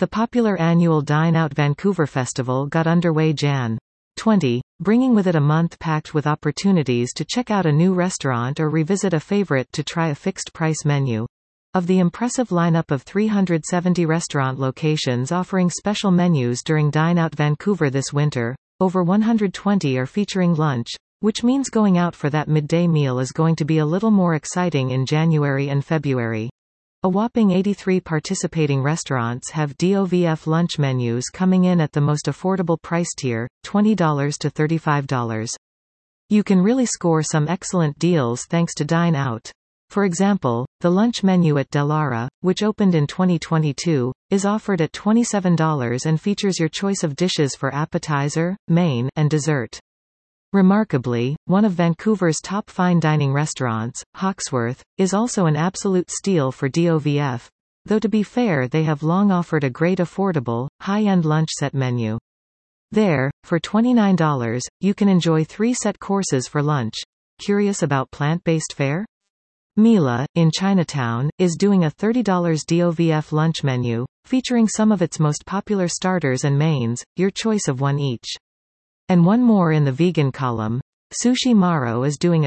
The popular annual Dine Out Vancouver Festival got underway Jan. 20, bringing with it a month packed with opportunities to check out a new restaurant or revisit a favorite to try a fixed-price menu. Of the impressive lineup of 370 restaurant locations offering special menus during Dine Out Vancouver this winter, over 120 are featuring lunch, which means going out for that midday meal is going to be a little more exciting in January and February. A whopping 83 participating restaurants have DOVF lunch menus coming in at the most affordable price tier, $20 to $35. You can really score some excellent deals thanks to Dine Out. For example, the lunch menu at Delara, which opened in 2022, is offered at $27 and features your choice of dishes for appetizer, main, and dessert. Remarkably, one of Vancouver's top fine dining restaurants, Hawksworth, is also an absolute steal for DOVF, though to be fair they have long offered a great affordable, high-end lunch set menu. There, for $29, you can enjoy 3 set courses for lunch. Curious about plant-based fare? Mila, in Chinatown, is doing a $30 DOVF lunch menu, featuring some of its most popular starters and mains, your choice of one each. And one more in the vegan column. Sushi Maro is doing a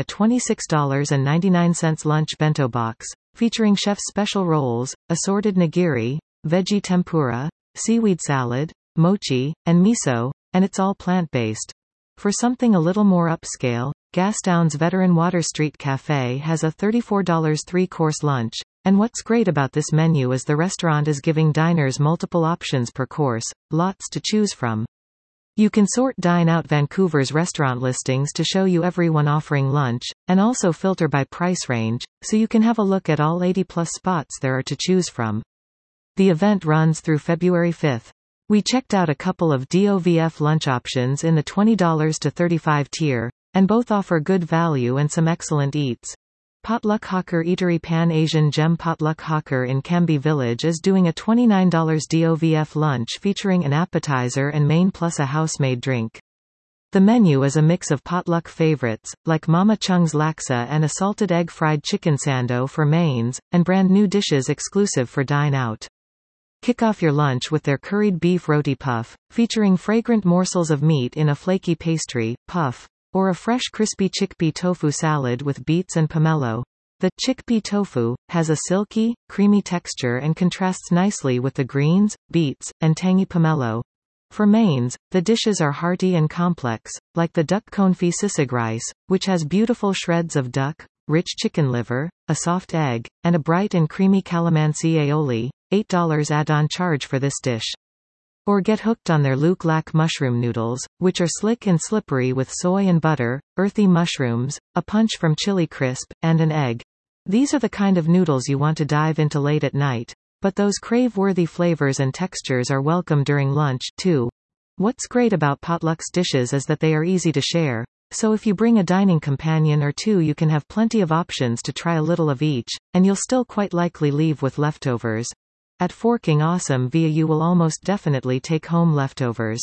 $26.99 lunch bento box, featuring chef's special rolls, assorted nigiri, veggie tempura, seaweed salad, mochi, and miso, and it's all plant-based. For something a little more upscale, Gastown's Veteran Water Street Cafe has a $34 3-course lunch, and what's great about this menu is the restaurant is giving diners multiple options per course, lots to choose from. You can sort Dine Out Vancouver's restaurant listings to show you everyone offering lunch, and also filter by price range, so you can have a look at all 80-plus spots there are to choose from. The event runs through February 5. We checked out a couple of DOVF lunch options in the $20 to $35 tier, and both offer good value and some excellent eats. Potluck Hawker Eatery Pan Asian Gem Potluck Hawker in Cambie Village is doing a $29 DOVF lunch featuring an appetizer and main plus a house-made drink. The menu is a mix of potluck favorites, like Mama Chung's laksa and a salted egg fried chicken sando for mains, and brand new dishes exclusive for Dine Out. Kick off your lunch with their curried beef roti puff, featuring fragrant morsels of meat in a flaky pastry, puff, or a fresh crispy chickpea tofu salad with beets and pomelo. The chickpea tofu has a silky, creamy texture and contrasts nicely with the greens, beets, and tangy pomelo. For mains, the dishes are hearty and complex, like the duck confit sisig rice, which has beautiful shreds of duck, rich chicken liver, a soft egg, and a bright and creamy calamansi aioli, $8 add-on charge for this dish. Or get hooked on their Luke Lac mushroom noodles, which are slick and slippery with soy and butter, earthy mushrooms, a punch from chili crisp, and an egg. These are the kind of noodles you want to dive into late at night, but those crave-worthy flavors and textures are welcome during lunch, too. What's great about Potluck's dishes is that they are easy to share, so if you bring a dining companion or two you can have plenty of options to try a little of each, and you'll still quite likely leave with leftovers. At Forking Awesome via you will almost definitely take home leftovers.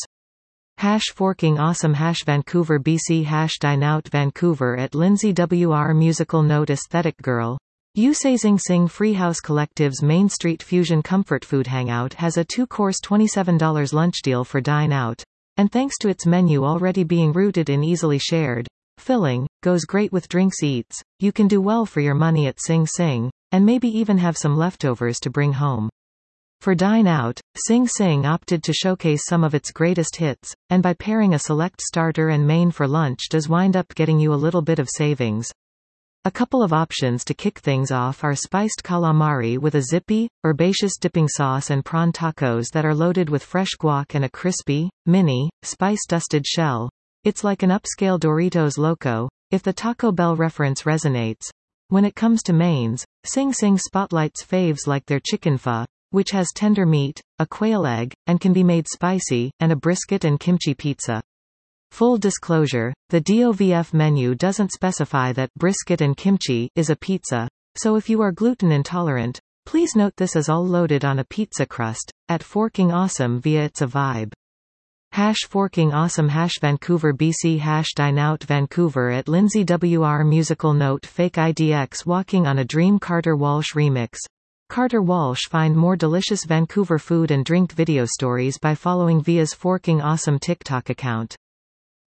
#Forking Awesome #Vancouver BC #Dine Out Vancouver at Lindsay WR Musical Note Aesthetic Girl. Usazing Sing Freehouse Collective's Main Street Fusion Comfort Food Hangout has a 2-course $27 lunch deal for Dine Out, and thanks to its menu already being rooted in easily shared, filling, goes great with drinks eats, you can do well for your money at Sing Sing, and maybe even have some leftovers to bring home. For Dine Out, Sing Sing opted to showcase some of its greatest hits, and by pairing a select starter and main for lunch does wind up getting you a little bit of savings. A couple of options to kick things off are spiced calamari with a zippy, herbaceous dipping sauce and prawn tacos that are loaded with fresh guac and a crispy, mini, spice-dusted shell. It's like an upscale Doritos Loco, if the Taco Bell reference resonates. When it comes to mains, Sing Sing spotlights faves like their chicken pho, which has tender meat, a quail egg, and can be made spicy, and a brisket and kimchi pizza. Full disclosure, the DOVF menu doesn't specify that brisket and kimchi is a pizza, so if you are gluten intolerant, please note this is all loaded on a pizza crust. At Forking Awesome via It's a Vibe. #Forking Awesome #Vancouver BC #Dine Out Vancouver at Lindsay WR Musical Note Fake IDX Walking on a Dream Carter Walsh Remix. Carter Walsh. Find more delicious Vancouver food and drink video stories by following Via's Forking Awesome TikTok account.